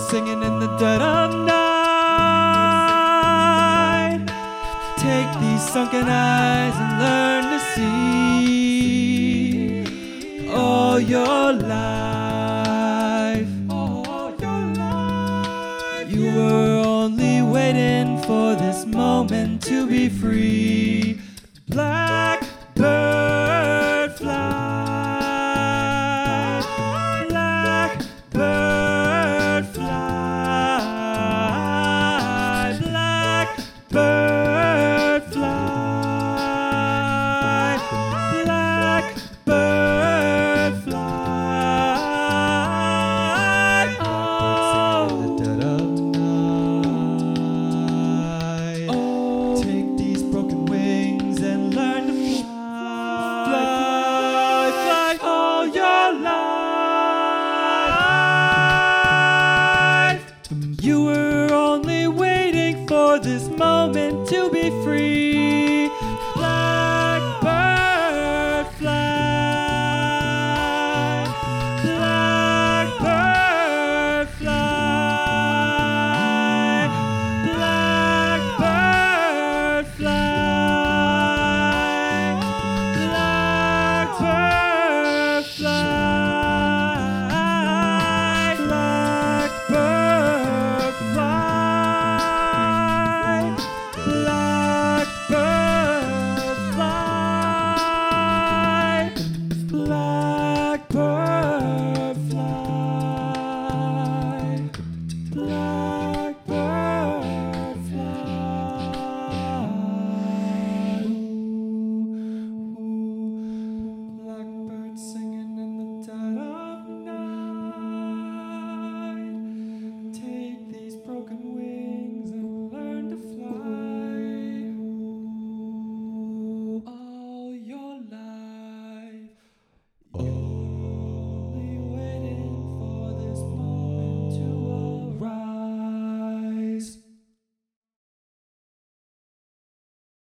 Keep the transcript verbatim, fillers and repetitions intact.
singing in the dead of night. Take these sunken eyes and learn to see all your life. All your life. You were only waiting for this moment to be free. Blackbird fly, blackbird fly, blackbird fly, blackbird fly. Oh, the dead of night. Oh, take these broken wings and learn to fly. Fly, fly all your life. You were only waiting for this moment to be free.